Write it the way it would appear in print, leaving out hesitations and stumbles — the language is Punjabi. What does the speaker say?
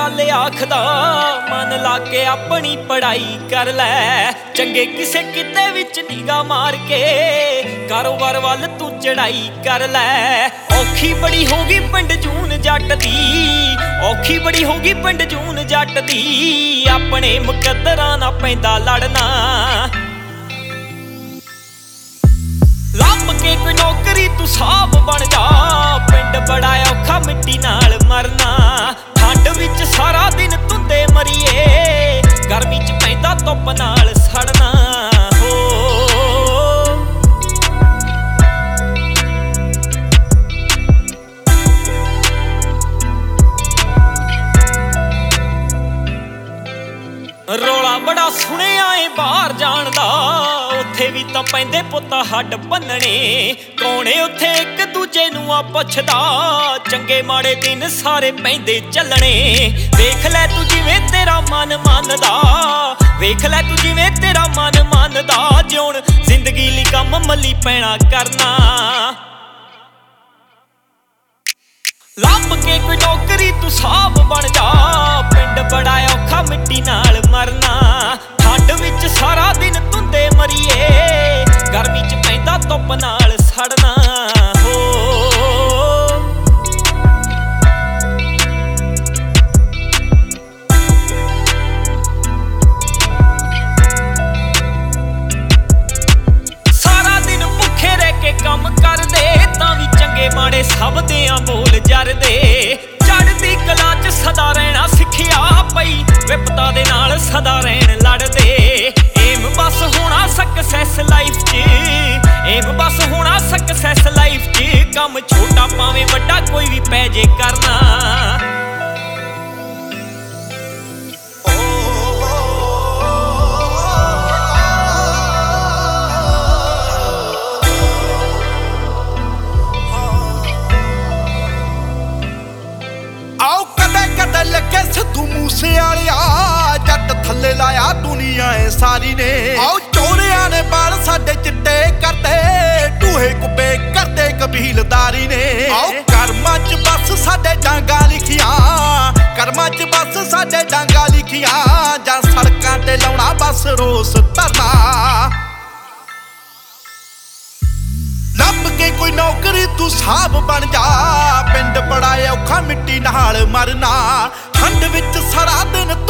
ਗੱਲ ਆਖਦਾ ਮਨ ਲਾ ਕੇ ਆਪਣੀ ਪੜ੍ਹਾਈ ਕਰ ਲੈ। ਚੰਗੇ ਕਿਸੇ ਕਿਤੇ ਵਿੱਚ ਨਿਗਾਹ ਮਾਰ ਕੇ ਕਾਰੋਬਾਰ ਵੱਲ ਤੂੰ ਚੜਾਈ ਕਰ ਲੈ। ਔਖੀ ਬੜੀ ਹੋ ਗਈ ਪਿੰਡ ਜੂਨ ਜੱਟ ਦੀ, ਔਖੀ ਬੜੀ ਹੋ ਗਈ ਪਿੰਡ ਜੂਨ ਜੱਟ ਦੀ। ਆਪਣੇ ਮੁਕੱਦਰਾਂ ਨਾਲ ਪੈਂਦਾ ਲੜਨਾ, ਲੱਭ ਕੇ ਕੋਈ ਨੌਕਰੀ ਤੂੰ ਸਾਹਬ ਬਣ ਜਾ। ਪਿੰਡ ਬੜਾ ਔਖਾ ਮਿੱਟੀ ਨਾਲ ਮਰਨਾ, ਠੰਡ ਵਿੱਚ ਸਾਰਾ ਦਿਨ ਧੁੰਦੇ ਮਰੀਏ, ਗਰਮੀ ਚ ਪੈਂਦਾ ਧੁੱਪ ਨਾਲ ਸੜਨਾ। ਰੌਲਾ ਬੜਾ ਸੁਣਿਆ ਏ ਬਾਹਰ ਜਾਣ ਦਾ, ਉੱਥੇ ਵੀ ਤਾਂ ਪੈਂਦੇ ਪੁੱਤ ਹੱਡ ਭੰਨਣੇ। ਕੌਣੇ ਉੱਥੇ ਇੱਕ ਦੂਜੇ ਨੂੰ ਆ ਪੁੱਛਦਾ, ਚੰਗੇ ਮਾੜੇ ਦਿਨ ਸਾਰੇ ਪੈਂਦੇ ਚੱਲਣੇ। ਵੇਖ ਲੈ ਤੂੰ ਜਿਵੇਂ ਤੇਰਾ ਮਨ ਮੰਨਦਾ, ਵੇਖ ਲੈ ਤੂੰ ਜਿਵੇਂ ਤੇਰਾ ਮਨ ਮੰਨਦਾ। ਜਿਉਣ ਜ਼ਿੰਦਗੀ ਲਈ ਕੰਮ ਮੱਲੀ ਪੈਣਾ ਕਰਨਾ, ਲੱਭ ਕੇ ਕੋਈ ਨੌਕਰੀ ਤੂੰ ਸਾਹਬ ਬਣ ਜਾ। ਪਿੰਡ ਬੜਾ ਔਖਾ ਮਿੱਟੀ ਨਾਲ ਮਰਨਾ, ਠੰਡ ਵਿੱਚ ਸਾਰਾ ਦਿਨ ਧੁੰਦੇ ਮਰੀਏ, ਗਰਮੀ ਚ ਪੈਂਦਾ ਧੁੱਪ ਨਾਲ ਸੜਨਾ। ਸਾਰਾ ਦਿਨ ਭੁੱਖੇ ਰਹਿ ਕੇ ਕੰਮ ਕਰਦੇ, ਤਾਂ ਵੀ ਚੰਗੇ ਮਾੜੇ ਸਭ ਦਿਆਂ ਬੋਲ ਜਰਦੇ। ਚੜ੍ਹਦੀ ਕਲਾ ਚ ਸਦਾ ਰਹਿਣਾ ਸਿੱਖਿਆ ਪਈ, ਵਿਪਤਾ ਦੇ ਨਾਲ ਸਦਾ ਰਹਿਣ ਲੜਦੇ। ਏਮ ਬਸ ਹੋਣਾ ਸਕਸੈਸ ਲਾਈਫ ਚ, ਏਮ ਬਸ ਹੋਣਾ ਸਕਸੈਸ ਲਾਈਫ ਚ। ਕੰਮ ਛੋਟਾ ਭਾਵੇਂ ਵੱਡਾ ਕੋਈ ਵੀ ਪੈ ਜੇ ਕਰਨਾ। ਲੱਗੇ ਸਿੱਧੂ ਮੂਸੇ ਵਾਲਿਆ, ਜੱਟ ਥੱਲੇ ਲਾਇਆ ਦੁਨੀਆ ਏ ਸਾਰੀ ਨੇ। ਆਓ ਚੋਰਿਆਂ ਨੇ ਬਾਲ ਸਾਡੇ ਚਿੱਟੇ ਕਰਦੇ, ਟੂਹੇ ਕੁੱਬੇ ਕਰਦੇ ਕਬੀਲਦਾਰੀ ਨੇ। ਆਓ ਕਰਮਾਂ ਚ ਬਸ ਸਾਡੇ ਡਾਂਗਾ ਲਿਖੀਆਂ, ਕਰਮਾਂ ਚ ਬਸ ਸਾਡੇ ਡਾਂਗਾ ਲਿਖੀਆਂ। ਜਾਂ ਸੜਕਾਂ ਤੇ ਲਾਉਣਾ ਬਸ ਰੋਸ ਧਰਨਾ, ਲੱਭ ਕੇ ਕੋਈ ਨੌਕਰੀ ਤੂੰ ਸਾਹਬ ਬਣ ਜਾ। ਪਿੰਡ ਬੜਾ ਔਖਾ ਮਿੱਟੀ ਨਾਲ ਮਰਨਾ, ਠੰਡ ਵਿੱਚ ਸਾਰਾ ਦਿਨ